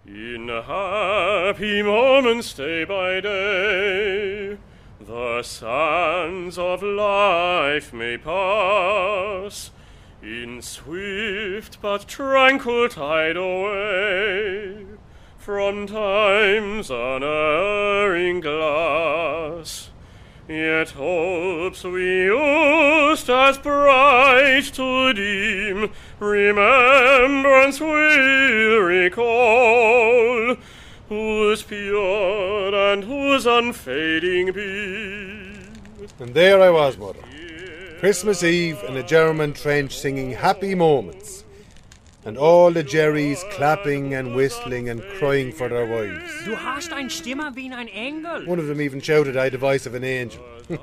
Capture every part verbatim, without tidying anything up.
In happy moments day by day, the sands of life may pass, in swift but tranquil tide away, from time's unerring glass. Yet hopes we used as bright to deem, remembrance we'll recall, whose pure and whose unfading beam. And there I was, Mother. Christmas Eve in a German trench singing Happy Moments. And all the Jerrys clapping and whistling and crying for their wives. Du hast ein Stimme wie ein Engel. One of them even shouted I had the voice of an angel. You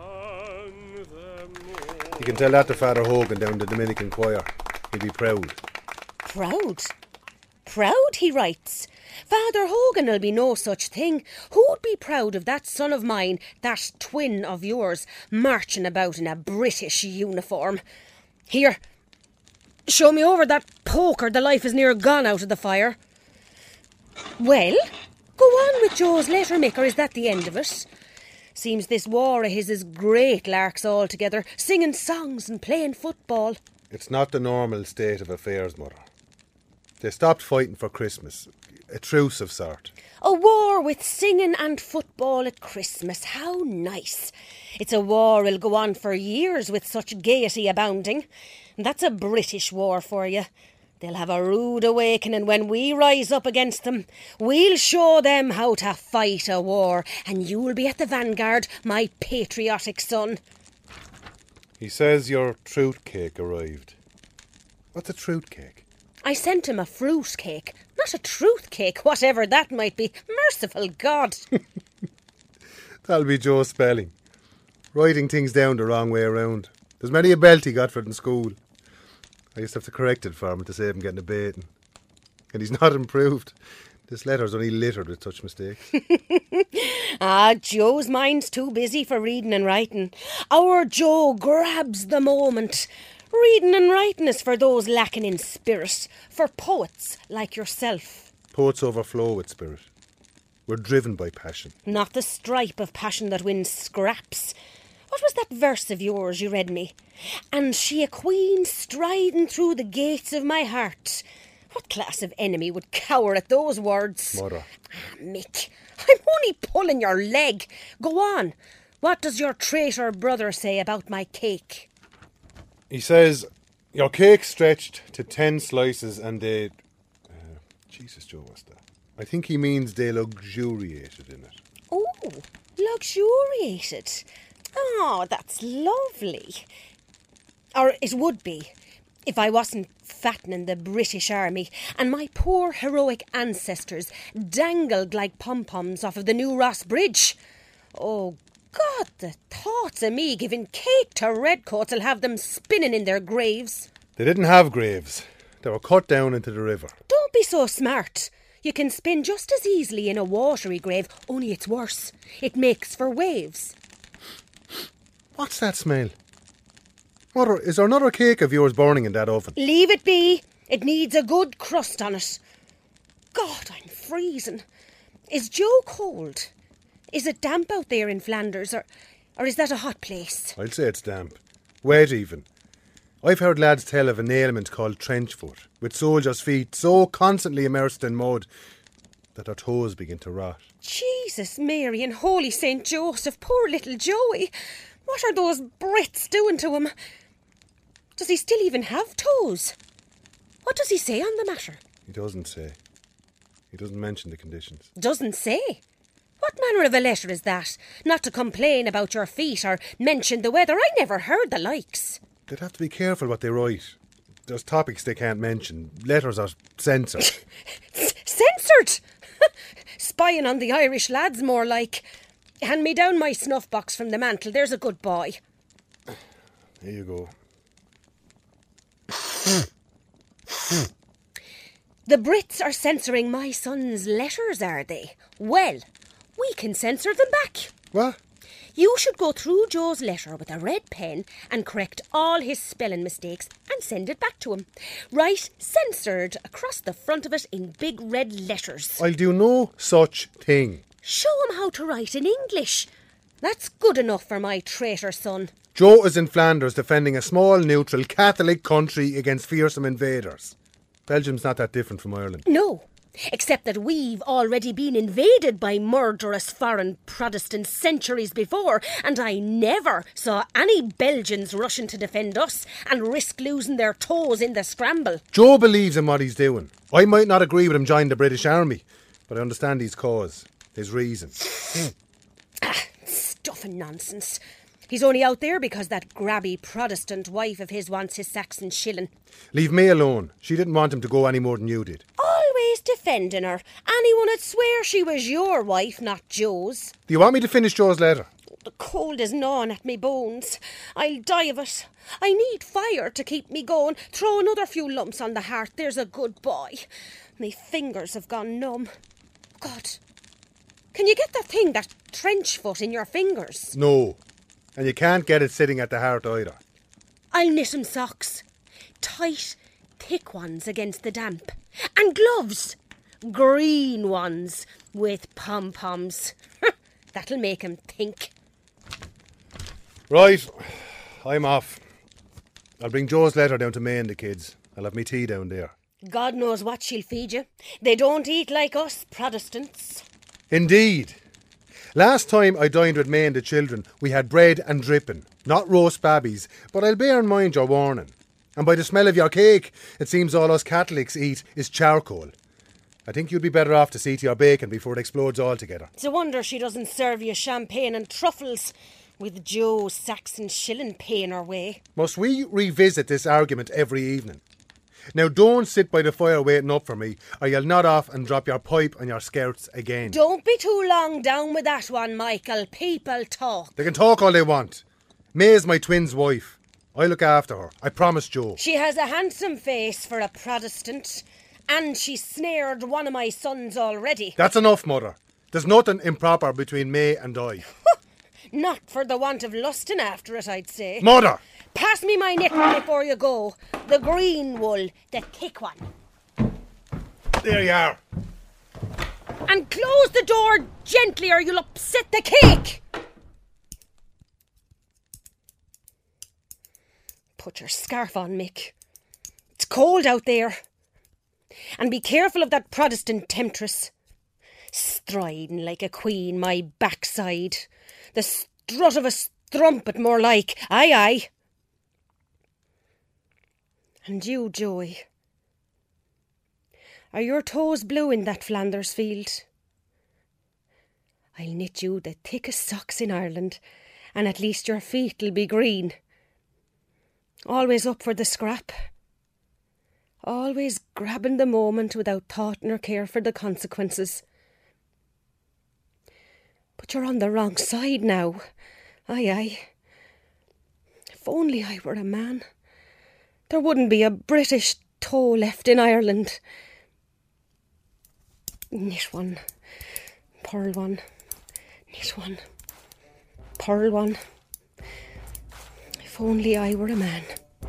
can tell that to Father Hogan down the Dominican choir. He'll be proud. Proud? Proud, he writes. Father Hogan'll be no such thing. Who'd be proud of that son of mine, that twin of yours, marching about in a British uniform? Here, show me over that poker. The life is near gone out of the fire. Well, go on with Joe's letter, Mick, or is that the end of it? Seems this war of his is great larks altogether, singing songs and playing football. It's not the normal state of affairs, Mother. They stopped fighting for Christmas. A truce of sort. A war with singing and football at Christmas. How nice. It's a war will go on for years with such gaiety abounding. That's a British war for you. They'll have a rude awakening when we rise up against them. We'll show them how to fight a war, and you'll be at the vanguard, my patriotic son. He says your fruit cake arrived. What's a fruit cake? I sent him a fruit cake, not a truth cake, whatever that might be. Merciful God. That'll be Joe's spelling. Writing things down the wrong way around. There's many a belt he got for it in school. I used to have to correct it for him to save him getting a beating. And he's not improved. This letter's only littered with such mistakes. Ah, Joe's mind's too busy for reading and writing. Our Joe grabs the moment. Reading and writing is for those lacking in spirit, for poets like yourself. Poets overflow with spirit. We're driven by passion. Not the stripe of passion that wins scraps. What was that verse of yours you read me? And she a queen striding through the gates of my heart. What class of enemy would cower at those words? Mother. Ah, Mick, I'm only pulling your leg. Go on. What does your traitor brother say about my cake? He says, your cake stretched to ten slices and they... Uh, Jesus, Joe, what's that? I think he means they luxuriated in it. Oh, luxuriated. Oh, that's lovely. Or it would be, if I wasn't fattening the British Army and my poor heroic ancestors dangled like pom-poms off of the New Ross Bridge. Oh, God, the thoughts of me giving cake to redcoats will have them spinning in their graves. They didn't have graves. They were cut down into the river. Don't be so smart. You can spin just as easily in a watery grave, only it's worse. It makes for waves. What's that smell? Mother, is there another cake of yours burning in that oven? Leave it be. It needs a good crust on it. God, I'm freezing. Is Joe cold? Is it damp out there in Flanders, or, or is that a hot place? I'll say it's damp. Wet even. I've heard lads tell of an ailment called trench foot, with soldiers' feet so constantly immersed in mud that their toes begin to rot. Jesus, Mary and Holy Saint Joseph, poor little Joey. What are those Brits doing to him? Does he still even have toes? What does he say on the matter? He doesn't say. He doesn't mention the conditions. Doesn't say? What manner of a letter is that? Not to complain about your feet or mention the weather. I never heard the likes. They'd have to be careful what they write. There's topics they can't mention. Letters are censored. Censored? Spying on the Irish lads, more like. Hand me down my snuff box from the mantel. There's a good boy. Here you go. The Brits are censoring my son's letters, are they? Well, we can censor them back. What? You should go through Joe's letter with a red pen and correct all his spelling mistakes and send it back to him. Write censored across the front of it in big red letters. I'll do no such thing. Show him how to write in English. That's good enough for my traitor son. Joe is in Flanders defending a small, neutral Catholic country against fearsome invaders. Belgium's not that different from Ireland. No, except that we've already been invaded by murderous foreign Protestants centuries before, and I never saw any Belgians rushing to defend us and risk losing their toes in the scramble. Joe believes in what he's doing. I might not agree with him joining the British Army, but I understand his cause, his reason. Ah, stuff and nonsense. He's only out there because that grabby Protestant wife of his wants his Saxon shilling. Leave me alone. She didn't want him to go any more than you did. Always defending her. Anyone would swear she was your wife, not Joe's. Do you want me to finish Joe's letter? The cold is gnawing at me bones. I'll die of it. I need fire to keep me going. Throw another few lumps on the hearth, there's a good boy. My fingers have gone numb. God, can you get that thing, that trench foot, in your fingers? No. And you can't get it sitting at the heart either. I'll knit him socks. Tight, thick ones against the damp. And gloves. Green ones with pom-poms. That'll make him think. Right, I'm off. I'll bring Joe's letter down to May and the kids. I'll have me tea down there. God knows what she'll feed you. They don't eat like us Protestants. Indeed. Last time I dined with May and the children, we had bread and dripping, not roast babbies, but I'll bear in mind your warning. And by the smell of your cake, it seems all us Catholics eat is charcoal. I think you'd be better off to see to your bacon before it explodes altogether. It's a wonder she doesn't serve you champagne and truffles, with Joe's Saxon shilling paying her way. Must we revisit this argument every evening? Now don't sit by the fire waiting up for me, or you'll nod off and drop your pipe on your skirts again. Don't be too long down with that one, Michael. People talk. They can talk all they want. May is my twin's wife. I look after her. I promise, Joe. She has a handsome face for a Protestant, and she snared one of my sons already. That's enough, Mother. There's nothing improper between May and I. Not for the want of lusting after it, I'd say. Mother! Pass me my knitting before you go. The green wool, the thick one. There you are. And close the door gently or you'll upset the cake. Put your scarf on, Mick. It's cold out there. And be careful of that Protestant temptress. Striding like a queen, my backside. The strut of a strumpet, more like. Aye, aye. And you, Joey, are your toes blue in that Flanders field? I'll knit you the thickest socks in Ireland, and at least your feet'll be green. Always up for the scrap. Always grabbing the moment without thought nor care for the consequences. But you're on the wrong side now. Aye, aye. If only I were a man. There wouldn't be a British toe left in Ireland. Knit one, purl one, knit one, purl one. If only I were a man.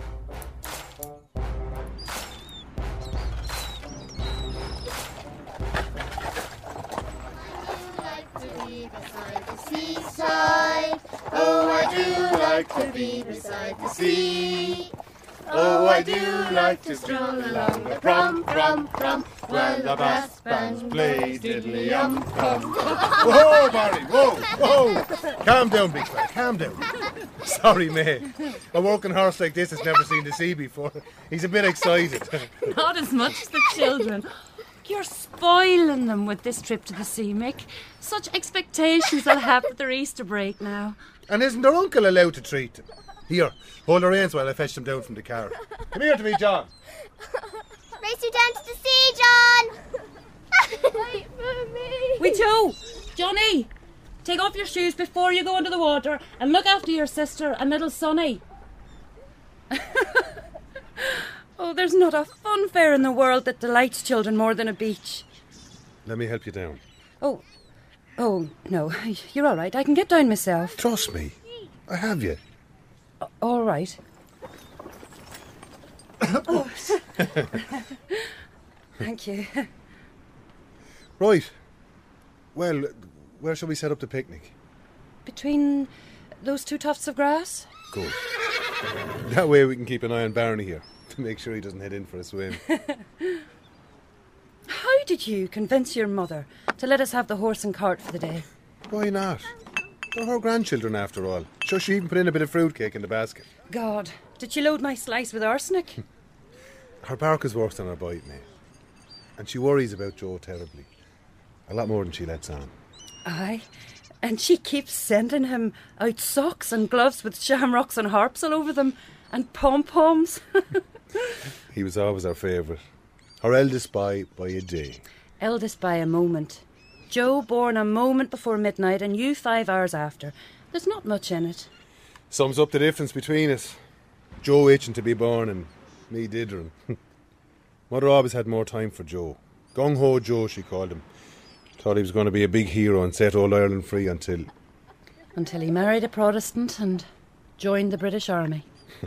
Seaside. Oh, I do like to be beside the sea. Oh, I do like to stroll along the prom, prom, prom, while the brass bands play diddly-um-pum. Whoa, Barry, whoa, whoa. Calm down, big fella, calm down. Sorry, May. A working horse like this has never seen the sea before. He's a bit excited. Not as much as the children. You're spoiling them with this trip to the sea, Mick. Such expectations they'll have for their Easter break now. And isn't their uncle allowed to treat them? Here, hold the reins while I fetch them down from the car. Come here to me, John. Race you down to the sea, John. Wait for me. We too. Johnny, take off your shoes before you go into the water and look after your sister and little Sonny. Oh, there's not a fun fair in the world that delights children more than a beach. Let me help you down. Oh, Oh, no, you're all right. I can get down myself. Trust me. I have you. All right. Oh. Thank you. Right. Well, where shall we set up the picnic? Between those two tufts of grass? Good. That way we can keep an eye on Barney here to make sure he doesn't head in for a swim. How did you convince your mother to let us have the horse and cart for the day? Why not? They're her grandchildren after all. Sure, she even put in a bit of fruitcake in the basket. God, did she load my slice with arsenic? Her bark is worse than her bite, mate. And she worries about Joe terribly. A lot more than she lets on. Aye. And she keeps sending him out socks and gloves with shamrocks and harps all over them, and pom-poms. He was always our favourite. Our eldest by, by a day. Eldest by a moment. Joe born a moment before midnight and you five hours after. There's not much in it. Sums up the difference between us. Joe itching to be born and me dithering. Mother always had more time for Joe. Gung-ho Joe, she called him. Thought he was going to be a big hero and set old Ireland free until... Until he married a Protestant and joined the British Army.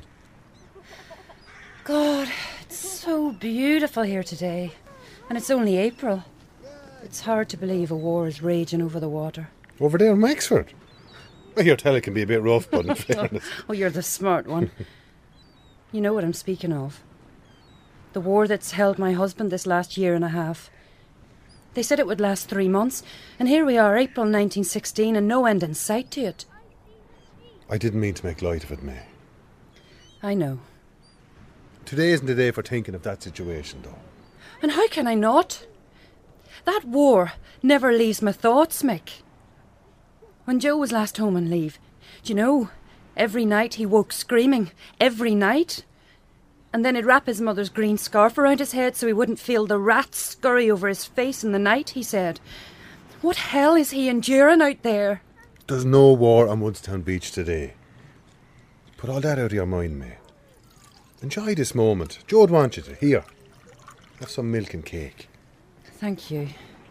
God, it's so beautiful here today. And it's only April. It's hard to believe a war is raging over the water. Over there in Wexford? Well, your telly can be a bit rough, but in fairness... Oh, you're the smart one. You know what I'm speaking of. The war that's held my husband this last year and a half. They said it would last three months, and here we are, April nineteen sixteen, and no end in sight to it. I didn't mean to make light of it, May. I know. Today isn't the day for thinking of that situation, though. And how can I not? That war never leaves my thoughts, Mick. When Joe was last home on leave, do you know, every night he woke screaming. Every night. And then he'd wrap his mother's green scarf around his head so he wouldn't feel the rats scurry over his face in the night, he said. What hell is he enduring out there? There's no war on Woodstown Beach today. Put all that out of your mind, May. Enjoy this moment. Joe'd want you to. Here. Have some milk and cake. Thank you.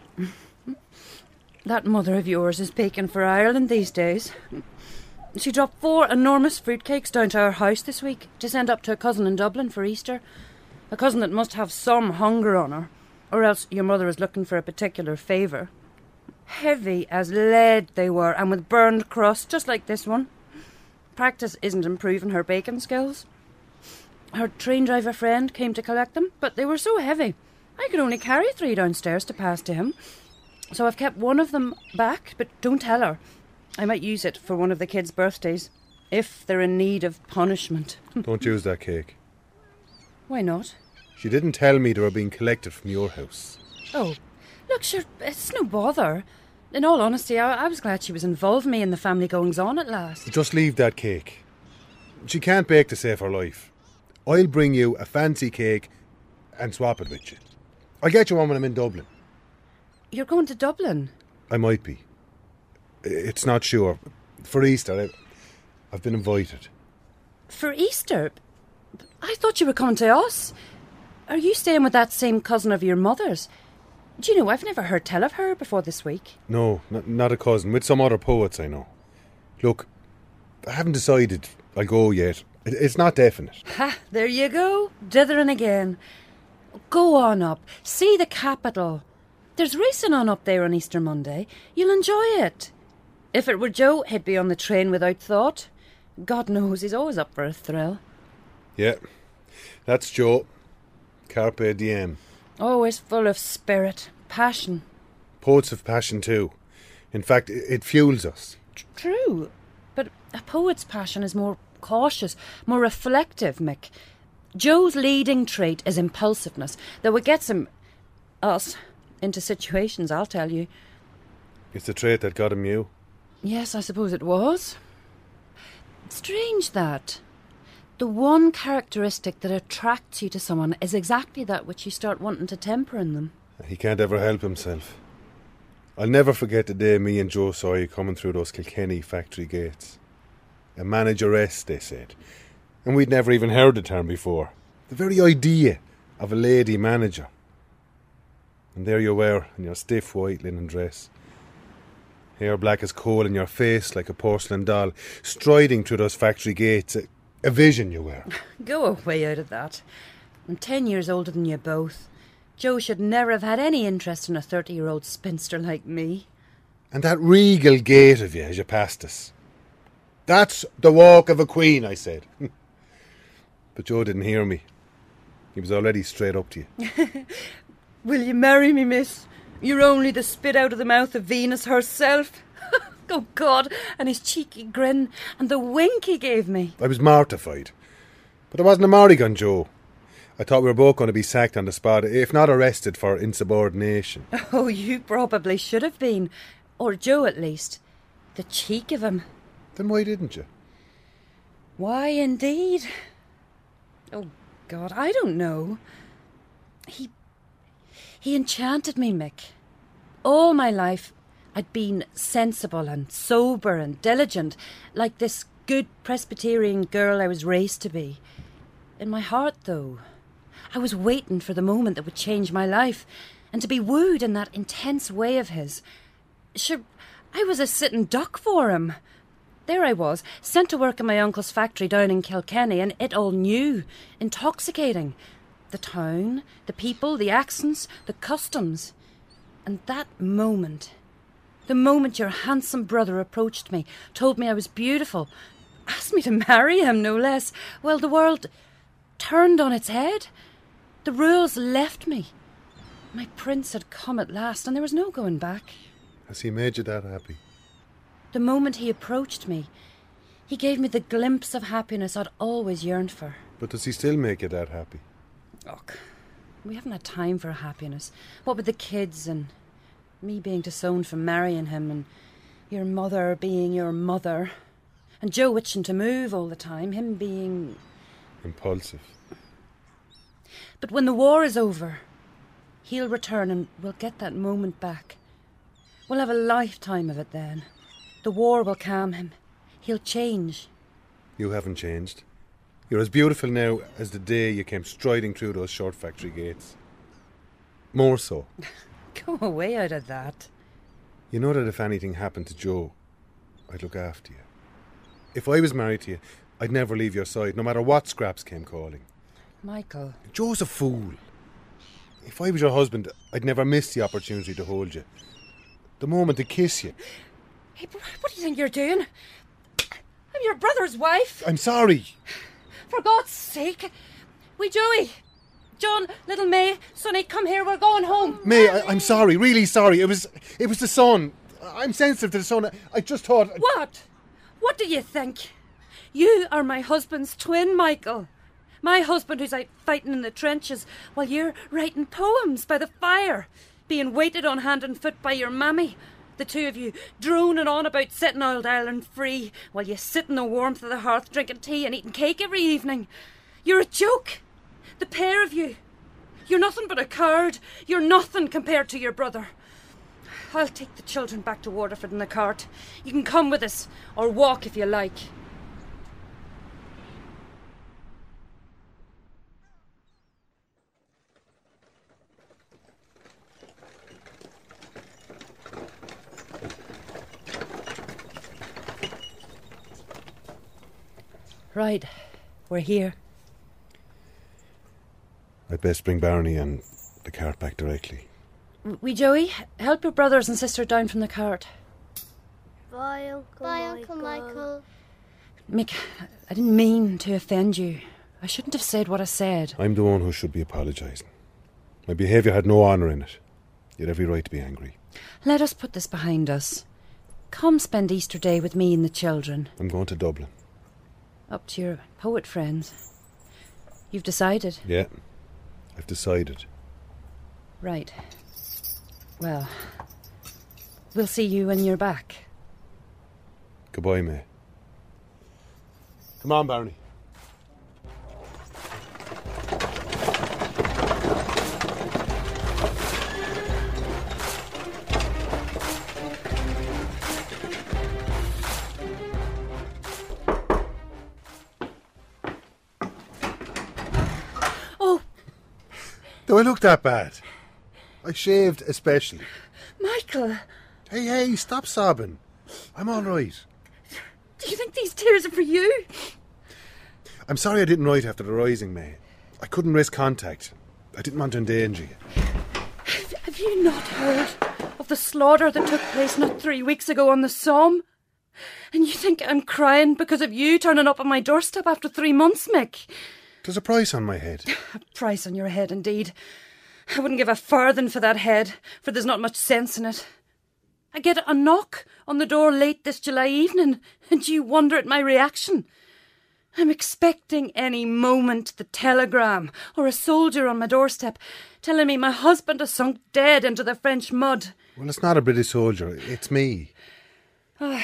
That mother of yours is baking for Ireland these days. She dropped four enormous fruitcakes down to our house this week to send up to a cousin in Dublin for Easter. A cousin that must have some hunger on her, or else your mother is looking for a particular favour. Heavy as lead they were, and with burned crust, just like this one. Practice isn't improving her baking skills. Her train driver friend came to collect them, but they were so heavy, I could only carry three downstairs to pass to him. So I've kept one of them back, but don't tell her. I might use it for one of the kids' birthdays, if they're in need of punishment. Don't use that cake. Why not? She didn't tell me they were being collected from your house. Oh, look, sure, it's no bother. In all honesty, I, I was glad she was involving me in the family goings-on at last. Just leave that cake. She can't bake to save her life. I'll bring you a fancy cake and swap it with you. I'll get you one when I'm in Dublin. You're going to Dublin? I might be. It's not sure. For Easter, I, I've been invited. For Easter? I thought you were coming to us. Are you staying with that same cousin of your mother's? Do you know, I've never heard tell of her before this week. No, not, not a cousin. With some other poets I know. Look, I haven't decided I'll go yet. It, it's not definite. Ha, there you go. Dithering again. Go on up. See the capital. There's racing on up there on Easter Monday. You'll enjoy it. If it were Joe, he'd be on the train without thought. God knows he's always up for a thrill. Yeah, that's Joe. Carpe diem. Always full of spirit, passion. Poets have passion too. In fact, it, it fuels us. T- true, but a poet's passion is more cautious, more reflective, Mick. Joe's leading trait is impulsiveness, though it gets him, us, into situations, I'll tell you. It's the trait that got him you. Yes, I suppose it was. Strange that. The one characteristic that attracts you to someone is exactly that which you start wanting to temper in them. He can't ever help himself. I'll never forget the day me and Joe saw you coming through those Kilkenny factory gates. A manageress, they said. And we'd never even heard the term before. The very idea of a lady manager. And there you were, in your stiff white linen dress. Hair black as coal in your face like a porcelain doll, striding through those factory gates. A, a vision you were. Go away out of that. I'm ten years older than you both. Joe should never have had any interest in a thirty-year-old spinster like me. And that regal gait of you as you passed us. That's the walk of a queen, I said. But Joe didn't hear me. He was already straight up to you. Will you marry me, miss? You're only the spit out of the mouth of Venus herself. Oh, God, and his cheeky grin, and the wink he gave me. I was mortified. But I wasn't a Morrigan, Joe. I thought we were both going to be sacked on the spot, if not arrested for insubordination. Oh, you probably should have been. Or Joe, at least. The cheek of him. Then why didn't you? Why, indeed? Oh, God, I don't know. He... He enchanted me, Mick. All my life, I'd been sensible and sober and diligent, like this good Presbyterian girl I was raised to be. In my heart, though, I was waiting for the moment that would change my life, and to be wooed in that intense way of his. Sure, I was a sitting duck for him. There I was, sent to work in my uncle's factory down in Kilkenny, and it all new, intoxicating. The town, the people, the accents, the customs. And that moment, the moment your handsome brother approached me, told me I was beautiful, asked me to marry him, no less, well, the world turned on its head. The rules left me. My prince had come at last, and there was no going back. Has he made you that happy? The moment he approached me, he gave me the glimpse of happiness I'd always yearned for. But does he still make you that happy? Look, we haven't had time for happiness. What with the kids and me being disowned from marrying him and your mother being your mother and Joe itching to move all the time, him being... impulsive. But when the war is over, he'll return and we'll get that moment back. We'll have a lifetime of it then. The war will calm him. He'll change. You haven't changed. You're as beautiful now as the day you came striding through those short factory gates. More so. Go away out of that. You know that if anything happened to Joe, I'd look after you. If I was married to you, I'd never leave your side, no matter what scraps came calling. Michael. Joe's a fool. If I was your husband, I'd never miss the opportunity to hold you. The moment to kiss you. Hey, what do you think you're doing? I'm your brother's wife. I'm sorry. For God's sake. We Joey. John, little May, Sonny, come here, we're going home. May, I, I'm sorry, really sorry. It was it was the sun. I'm sensitive to the sun. I just thought... What? What do you think? You are my husband's twin, Michael. My husband who's out fighting in the trenches while you're writing poems by the fire, being waited on hand and foot by your mammy. The two of you droning on about setting old Ireland free while you sit in the warmth of the hearth drinking tea and eating cake every evening. You're a joke. The pair of you. You're nothing but a card. You're nothing compared to your brother. I'll take the children back to Waterford in the cart. You can come with us, or walk if you like. Right, we're here. I'd best bring Barney and the cart back directly. We, Joey, help your brothers and sister down from the cart. Bye, Uncle Bye, Michael. Uncle Michael. Mick, I didn't mean to offend you. I shouldn't have said what I said. I'm the one who should be apologising. My behaviour had no honour in it. You had every right to be angry. Let us put this behind us. Come spend Easter Day with me and the children. I'm going to Dublin. Up to your poet friends. You've decided? Yeah, I've decided. Right. Well, we'll see you when you're back. Goodbye, May. Come on, Barney. Oh! Do I look that bad? I shaved especially. Michael, Hey, hey, stop sobbing. I'm all right. Do you think these tears are for you? I'm sorry I didn't write after the rising, May. I couldn't risk contact. I didn't want to endanger you. Have, have you not heard of the slaughter that took place not three weeks ago on the Somme? And you think I'm crying because of you turning up on my doorstep after three months, Mick? There's a price on my head. A price on your head, indeed. I wouldn't give a farthing for that head, for there's not much sense in it. I get a knock on the door late this July evening, and you wonder at my reaction. I'm expecting any moment the telegram or a soldier on my doorstep telling me my husband has sunk dead into the French mud. Well, it's not a British soldier. It's me. Oh,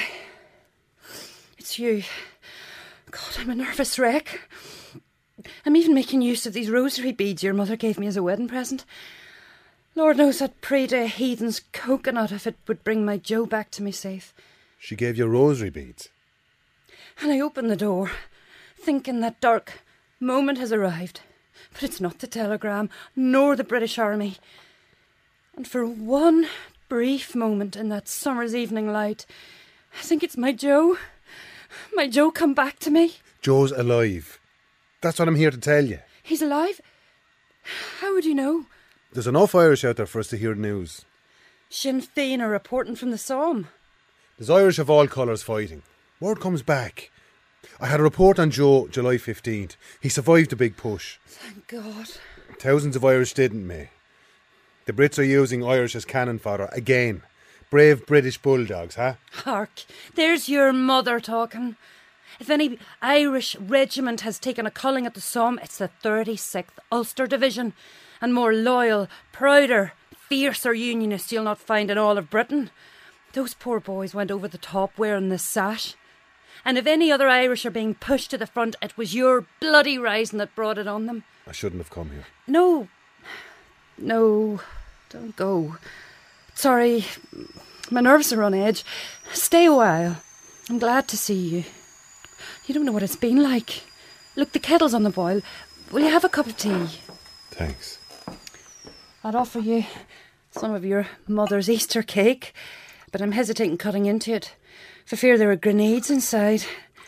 it's you. God, I'm a nervous wreck. I'm even making use of these rosary beads your mother gave me as a wedding present. Lord knows I'd pray to a heathen's coconut if it would bring my Joe back to me safe. She gave you rosary beads? And I opened the door, thinking that dark moment has arrived. But it's not the telegram, nor the British Army. And for one brief moment in that summer's evening light, I think it's my Joe. My Joe come back to me. Joe's alive. That's what I'm here to tell you. He's alive? How would you know? There's enough Irish out there for us to hear the news. Sinn Féin are reporting from the Somme. There's Irish of all colours fighting. Word comes back. I had a report on Joe July fifteenth. He survived the big push. Thank God. Thousands of Irish didn't, May. The Brits are using Irish as cannon fodder again. Brave British bulldogs, huh? Hark, there's your mother talking. If any Irish regiment has taken a culling at the Somme, it's the thirty-sixth Ulster Division. And more loyal, prouder, fiercer unionists you'll not find in all of Britain. Those poor boys went over the top wearing the sash. And if any other Irish are being pushed to the front, it was your bloody rising that brought it on them. I shouldn't have come here. No, no, don't go. Sorry, my nerves are on edge. Stay a while. I'm glad to see you. You don't know what it's been like. Look, the kettle's on the boil. Will you have a cup of tea? Thanks. I'd offer you some of your mother's Easter cake, but I'm hesitating cutting into it, for fear there are grenades inside.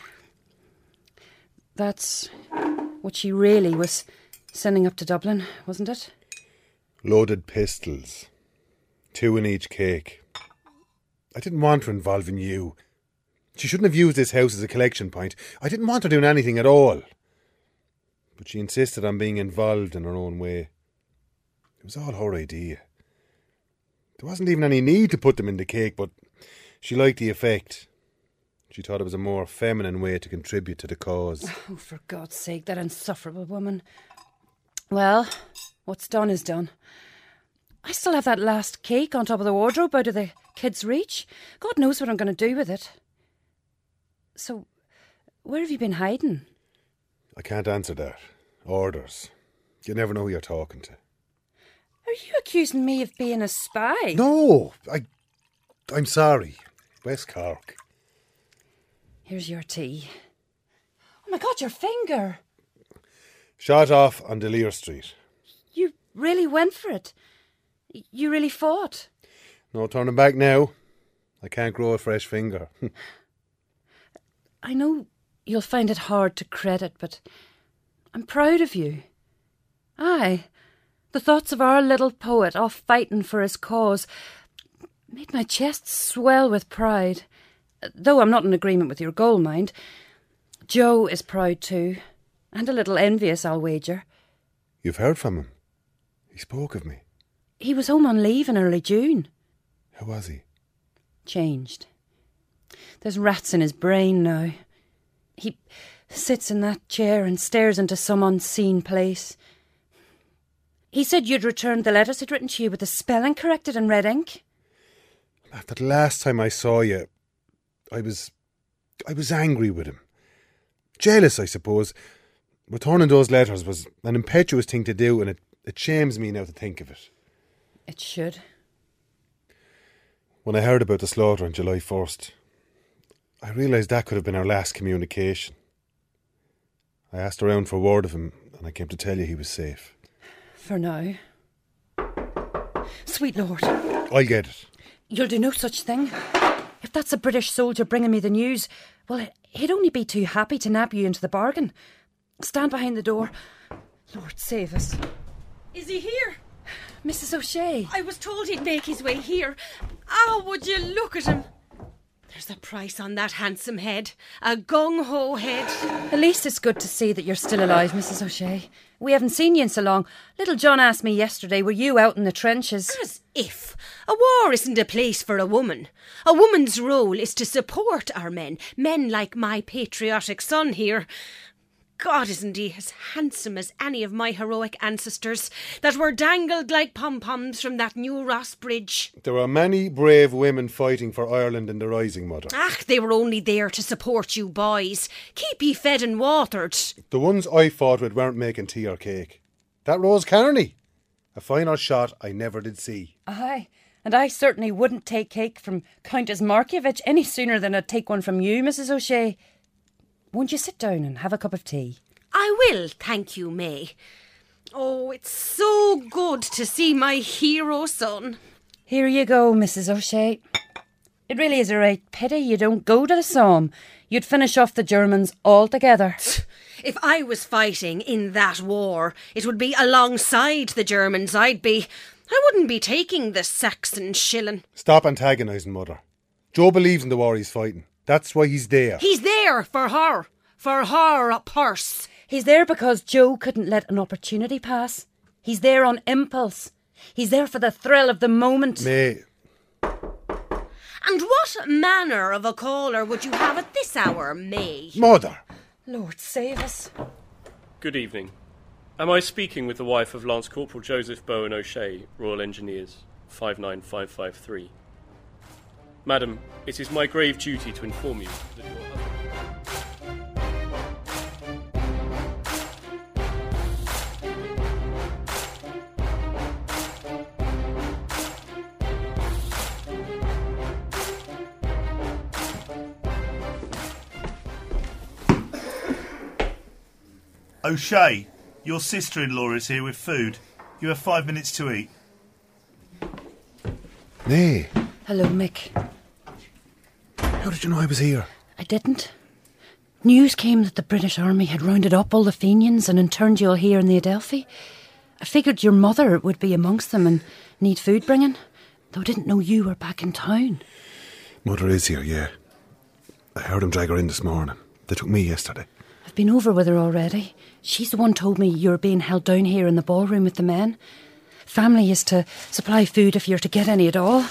That's what she really was sending up to Dublin, wasn't it? Loaded pistols. Two in each cake. I didn't want her involving you. She shouldn't have used this house as a collection point. I didn't want her doing anything at all. But she insisted on being involved in her own way. It was all her idea. There wasn't even any need to put them in the cake, but she liked the effect. She thought it was a more feminine way to contribute to the cause. Oh, for God's sake, that insufferable woman. Well, what's done is done. I still have that last cake on top of the wardrobe out of the kids' reach. God knows what I'm going to do with it. So, where have you been hiding? I can't answer that. Orders. You never know who you're talking to. Are you accusing me of being a spy? No, I... I'm sorry. West Cork. Here's your tea. Oh my God, your finger! Shot off on Delir Street. You really went for it? You really fought? No turning back now. I can't grow a fresh finger. I know you'll find it hard to credit, but I'm proud of you. Aye, the thoughts of our little poet off fighting for his cause made my chest swell with pride. Though I'm not in agreement with your goal, mind. Joe is proud too, and a little envious, I'll wager. You've heard from him? He spoke of me. He was home on leave in early June. How was he? Changed. There's rats in his brain now. He sits in that chair and stares into some unseen place. He said you'd returned the letters he'd written to you with the spelling corrected in red ink. After the last time I saw you, I was... I was angry with him. Jealous, I suppose. Returning those letters was an impetuous thing to do, and it, it shames me now to think of it. It should. When I heard about the slaughter on July first, I realised that could have been our last communication. I asked around for word of him, and I came to tell you he was safe. For now. Sweet Lord. I'll get it. You'll do no such thing. If that's a British soldier bringing me the news, well, he'd only be too happy to nab you into the bargain. Stand behind the door. Lord save us. Is he here? Missus O'Shea. I was told he'd make his way here. Oh, would you look at him? There's a price on that handsome head. A gung-ho head. At least it's good to see that you're still alive, Missus O'Shea. We haven't seen you in so long. Little John asked me yesterday, were you out in the trenches? As if. A war isn't a place for a woman. A woman's role is to support our men. Men like my patriotic son here. God, isn't he as handsome as any of my heroic ancestors that were dangled like pom-poms from that New Ross Bridge? There are many brave women fighting for Ireland in the Rising, Mother. Ach, they were only there to support you boys. Keep ye fed and watered. The ones I fought with weren't making tea or cake. That Rose Kearney, a finer shot I never did see. Aye, and I certainly wouldn't take cake from Countess Markievicz any sooner than I'd take one from you, Missus O'Shea. Won't you sit down and have a cup of tea? I will, thank you, May. Oh, it's so good to see my hero son. Here you go, Missus O'Shea. It really is a right pity you don't go to the Somme. You'd finish off the Germans altogether. If I was fighting in that war, it would be alongside the Germans I'd be. I wouldn't be taking the Saxon shilling. Stop antagonising, Mother. Joe believes in the war he's fighting. That's why he's there. He's there for her. For her purse. He's there because Joe couldn't let an opportunity pass. He's there on impulse. He's there for the thrill of the moment. May. And what manner of a caller would you have at this hour, May? Mother. Lord save us. Good evening. Am I speaking with the wife of Lance Corporal Joseph Bowen O'Shea, Royal Engineers, five nine five five three? Madam, it is my grave duty to inform you that your husband... O'Shea, your sister-in-law is here with food. You have five minutes to eat. May. Hello, Mick. How did you know I was here? I didn't. News came that the British Army had rounded up all the Fenians and interned you all here in the Adelphi. I figured your mother would be amongst them and need food bringing, though I didn't know you were back in town. Mother is here, yeah. I heard him drag her in this morning. They took me yesterday. I've been over with her already. She's the one told me you're being held down here in the ballroom with the men. Family is to supply food if you're to get any at all.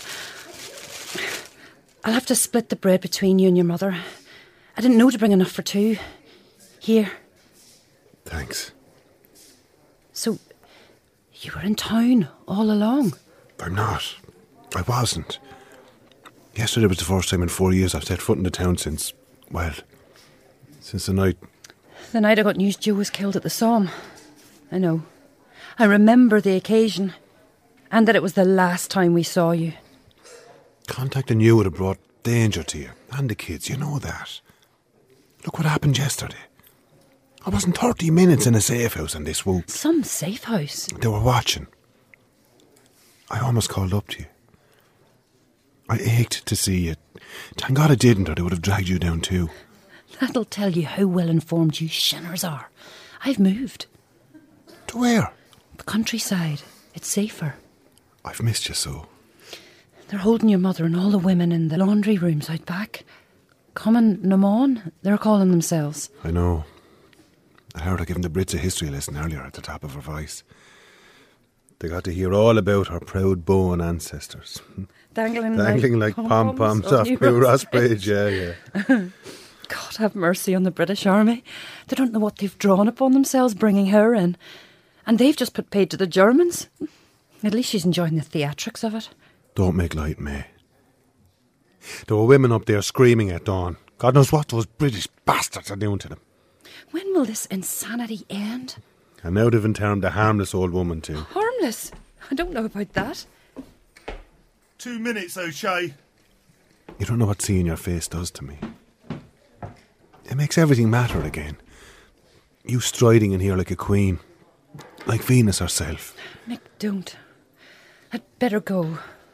I'll have to split the bread between you and your mother. I didn't know to bring enough for two. Here. Thanks. So, you were in town all along? I'm not. I wasn't. Yesterday was the first time in four years I've set foot in the town since, well, since the night... The night I got news Joe was killed at the Somme. I know. I remember the occasion. And that it was the last time we saw you. Contacting you would have brought danger to you and the kids, you know that. Look what happened yesterday. I wasn't thirty minutes in a safe house and they swooped. Some safe house? They were watching. I almost called up to you. I ached to see you. Thank God I didn't, or they would have dragged you down too. That'll tell you how well informed you shinners are. I've moved. To where? The countryside. It's safer. I've missed you so. They're holding your mother and all the women in the laundry rooms out back. Common Namon, they're calling themselves. I know. I heard her giving the Brits a history lesson earlier at the top of her voice. They got to hear all about her proud Bowen ancestors. Dangling, Dangling like, like pom-poms off New Ross Bridge, yeah, yeah. God have mercy on the British Army. They don't know what they've drawn upon themselves bringing her in. And they've just put paid to the Germans. At least she's enjoying the theatrics of it. Don't make light, May. There were women up there screaming at dawn. God knows what those British bastards are doing to them. When will this insanity end? And now they've interned a harmless old woman too. Harmless? I don't know about that. Two minutes, O'Shea. You don't know what seeing your face does to me. It makes everything matter again. You striding in here like a queen. Like Venus herself. Mick, don't. I'd better go.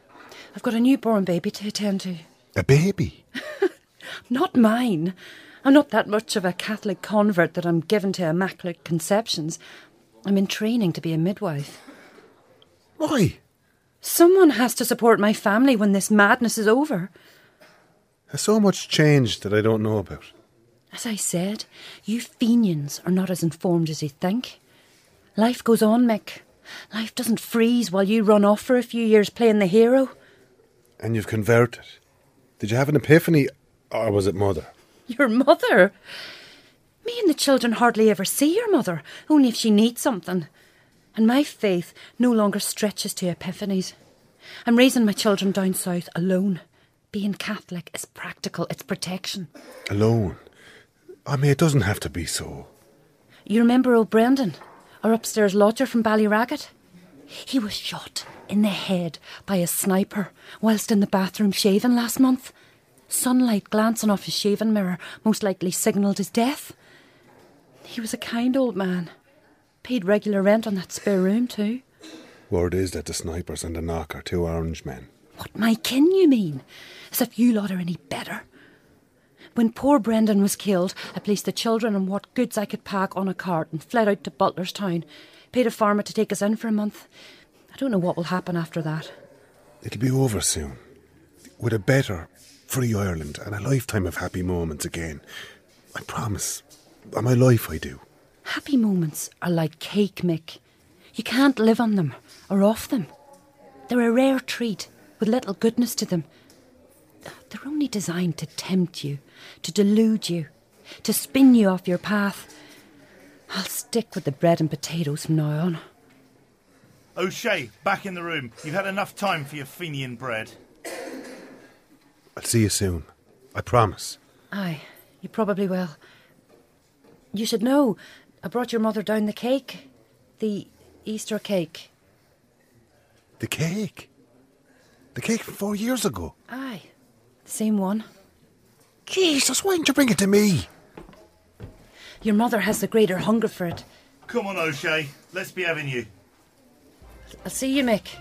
I've got a newborn baby to attend to. A baby? Not mine. I'm not that much of a Catholic convert that I'm given to immaculate conceptions. I'm in training to be a midwife. Why? Someone has to support my family when this madness is over. There's so much changed that I don't know about. As I said, you Fenians are not as informed as you think. Life goes on, Mick. Life doesn't freeze while you run off for a few years playing the hero. And you've converted. Did you have an epiphany, or was it mother? Your mother? Me and the children hardly ever see your mother, only if she needs something. And my faith no longer stretches to epiphanies. I'm raising my children down south alone. Being Catholic is practical, it's protection. Alone? I mean, it doesn't have to be so. You remember old Brendan, our upstairs lodger from Ballyraggett? He was shot in the head by a sniper whilst in the bathroom shaving last month. Sunlight glancing off his shaving mirror most likely signalled his death. He was a kind old man. Paid regular rent on that spare room too. Word is that the snipers and the knock are two orange men. What, my kin, you mean? As if you lot are any better. When poor Brendan was killed, I placed the children and what goods I could pack on a cart and fled out to Butlerstown. Paid a farmer to take us in for a month. I don't know what will happen after that. It'll be over soon. With a better, free Ireland and a lifetime of happy moments again. I promise. On my life I do. Happy moments are like cake, Mick. You can't live on them or off them. They're a rare treat with little goodness to them. They're only designed to tempt you, to delude you, to spin you off your path. I'll stick with the bread and potatoes from now on. O'Shea, back in the room. You've had enough time for your Fenian bread. I'll see you soon. I promise. Aye, you probably will. You should know, I brought your mother down the cake. The Easter cake. The cake? The cake from four years ago? Aye, the same one. Jesus, why didn't you bring it to me? Your mother has the greater hunger for it. Come on, O'Shea. Let's be having you. I'll see you, Mick.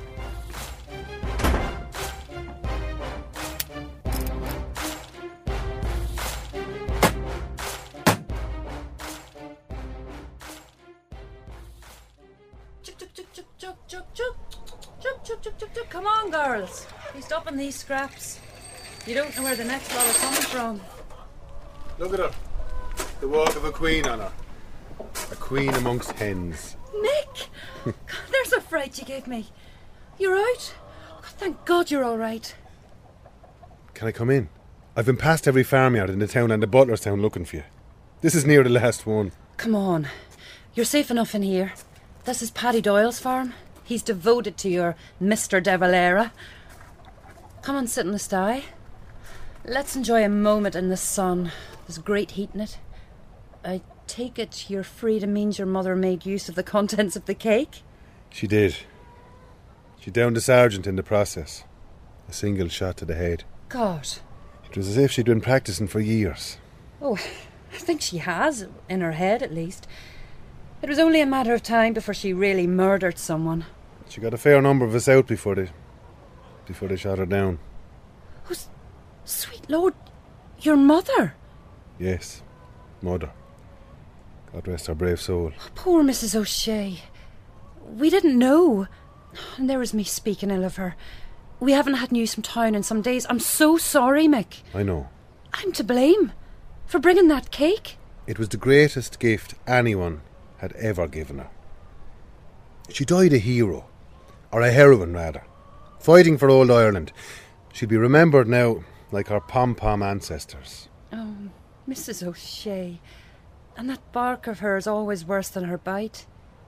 Come on, girls. Be stopping these scraps. You don't know where the next lot are coming from. Look at her. The walk of a queen on her. A queen amongst hens. Mick! There's a fright you gave me. You're out? Oh, thank God you're all right. Can I come in? I've been past every farmyard in the town and the Butlerstown looking for you. This is near the last one. Come on. You're safe enough in here. This is Paddy Doyle's farm. He's devoted to your Mister De Valera. Come and sit in the sty. Let's enjoy a moment in the sun. There's great heat in it. I take it your freedom means your mother made use of the contents of the cake? She did. She downed the sergeant in the process. A single shot to the head. God. It was as if she'd been practising for years. Oh, I think she has, in her head at least. It was only a matter of time before she really murdered someone. She got a fair number of us out before they... before they shot her down. Oh, sweet Lord, your mother? Yes, mother. God rest her brave soul. Oh, poor Missus O'Shea. We didn't know. And there was me speaking ill of her. We haven't had news from town in some days. I'm so sorry, Mick. I know. I'm to blame for bringing that cake. It was the greatest gift anyone had ever given her. She died a hero. Or a heroine, rather. Fighting for old Ireland. She'll be remembered now like her pom-pom ancestors. Oh, Missus O'Shea. And that bark of hers always worse than her bite.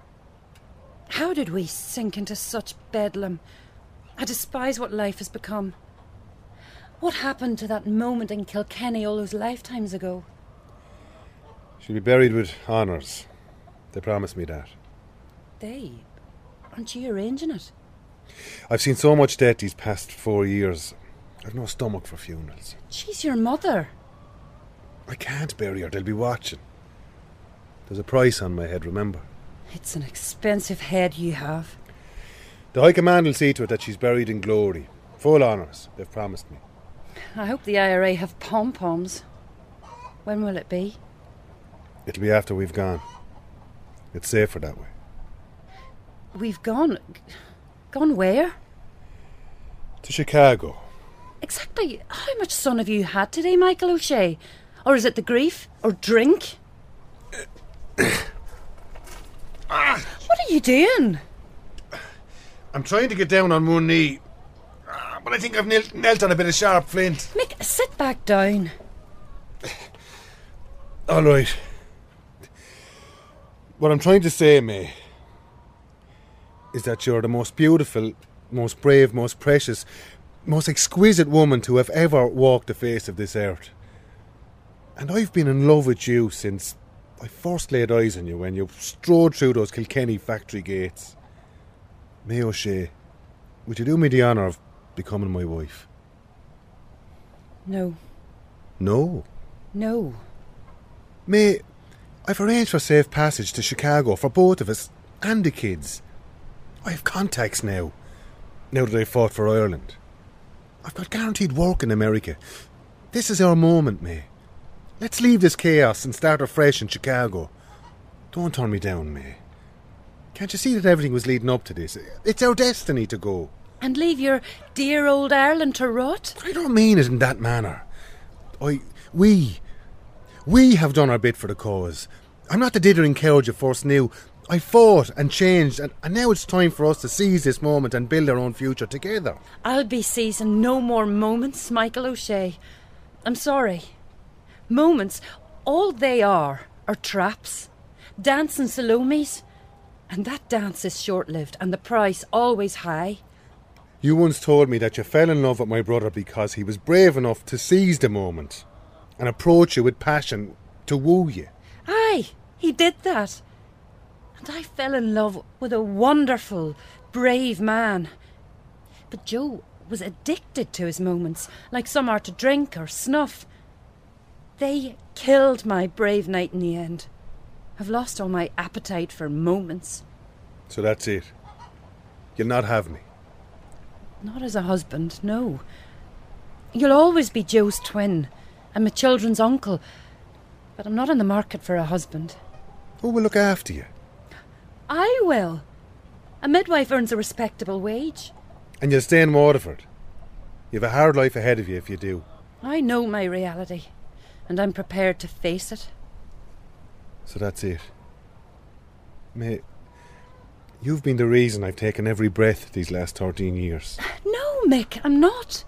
How did we sink into such bedlam? I despise what life has become. What happened to that moment in Kilkenny all those lifetimes ago? She'll be buried with honours. They promised me that. They? Aren't you arranging it? I've seen so much death these past four years. I've no stomach for funerals. She's your mother. I can't bury her. They'll be watching. There's a price on my head, remember? It's an expensive head you have. The High Command will see to it that she's buried in glory, Full honours, they've promised me. I hope the I R A have pom-poms. When will it be? It'll be after we've gone. It's safer that way. We've gone... Gone where? To Chicago. Exactly how much sun have you had today, Michael O'Shea? Or is it the grief? Or drink? What are you doing? I'm trying to get down on one knee, but I think I've knelt, knelt on a bit of sharp flint. Mick, sit back down. All right. What I'm trying to say, May, is that you're the most beautiful, most brave, most precious, most exquisite woman to have ever walked the face of this earth. And I've been in love with you since I first laid eyes on you when you strode through those Kilkenny factory gates. May O'Shea, would you do me the honour of becoming my wife? No. No? No. May, I've arranged for safe passage to Chicago for both of us and the kids. I have contacts now, now that I've fought for Ireland. I've got guaranteed work in America. This is our moment, May. Let's leave this chaos and start afresh in Chicago. Don't turn me down, May. Can't you see that everything was leading up to this? It's our destiny to go. And leave your dear old Ireland to rot? I don't mean it in that manner. I... We... We have done our bit for the cause. I'm not the dithering coward you first knew. I fought and changed, and, and now it's time for us to seize this moment and build our own future together. I'll be seizing no more moments, Michael O'Shea. I'm sorry. Moments, all they are, are traps. Dancing Salomes. And that dance is short-lived and the price always high. You once told me that you fell in love with my brother because he was brave enough to seize the moment and approach you with passion to woo you. Aye, he did that. And I fell in love with a wonderful, brave man. But Joe was addicted to his moments, like some are to drink or snuff. They killed my brave knight in the end. I've lost all my appetite for moments. So that's it. You'll not have me. Not as a husband, no. You'll always be Joe's twin and my children's uncle, but I'm not in the market for a husband. Who will look after you? I will. A midwife earns a respectable wage. And you'll stay in Waterford. You've a hard life ahead of you if you do. I know my reality, and I'm prepared to face it. So that's it. May, you've been the reason I've taken every breath these last thirteen years. No, Mick, I'm not.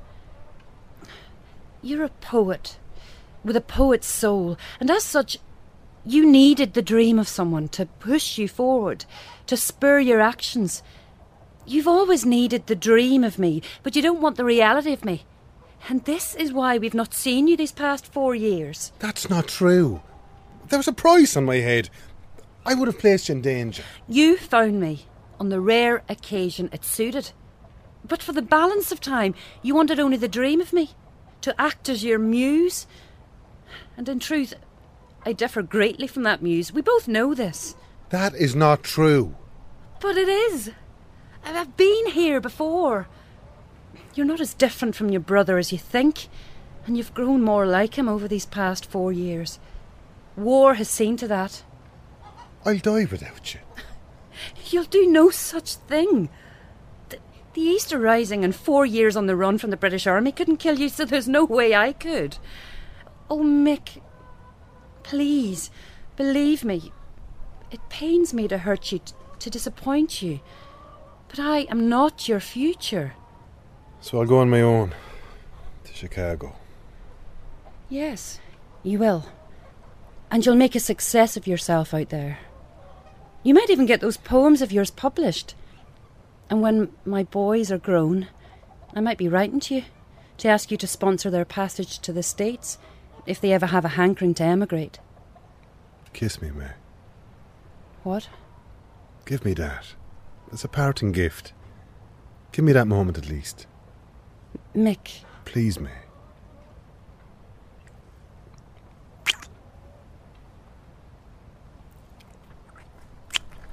You're a poet, with a poet's soul, and as such, you needed the dream of someone to push you forward, to spur your actions. You've always needed the dream of me, but you don't want the reality of me. And this is why we've not seen you these past four years. That's not true. There was a price on my head. I would have placed you in danger. You found me on the rare occasion it suited. But for the balance of time, you wanted only the dream of me, to act as your muse. And in truth, I differ greatly from that muse. We both know this. That is not true. But it is. I've been here before. You're not as different from your brother as you think, and you've grown more like him over these past four years. War has seen to that. I'll die without you. You'll do no such thing. The, the Easter Rising and four years on the run from the British Army couldn't kill you, so there's no way I could. Oh, Mick, please, believe me. It pains me to hurt you, t- to disappoint you. But I am not your future. So I'll go on my own to Chicago. Yes, you will. And you'll make a success of yourself out there. You might even get those poems of yours published. And when my boys are grown, I might be writing to you to ask you to sponsor their passage to the States if they ever have a hankering to emigrate. Kiss me, May. What? Give me that. It's a parting gift. Give me that moment at least. Mick. Please, May.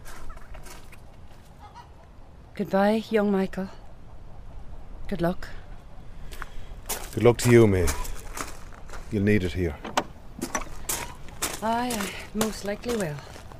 Goodbye, young Michael. Good luck. Good luck to you, May. You'll need it here. Aye, I most likely will.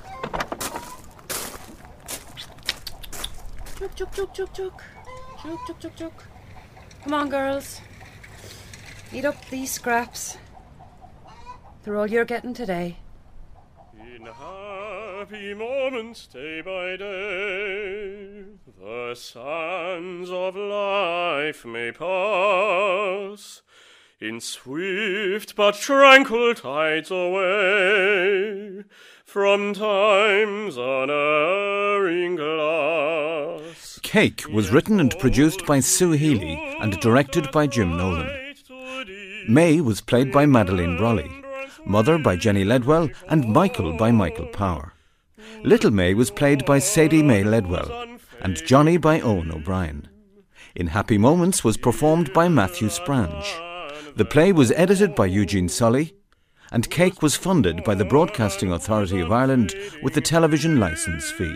Chuk, chuk, chuk, chuk, chuk. Chuk, chuk, chuk, chuk. Come on, girls. Eat up these scraps. They're all you're getting today. In happy moments, day by day, the sands of life may pass in swift but tranquil tides away from time's unerring glass. Cake was written and produced by Sue Healy and directed by Jim Nolan. May was played by Madeleine Brawley, Mother by Jenny Ledwell and Michael by Michael Power. Little May was played by Sadie May Ledwell and Johnny by Owen O'Brien. In Happy Moments was performed by Matthew Sprange. The play was edited by Eugene Sully, and Cake was funded by the Broadcasting Authority of Ireland with the television licence fee.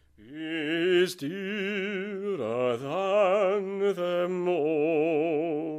Is dearer than them all.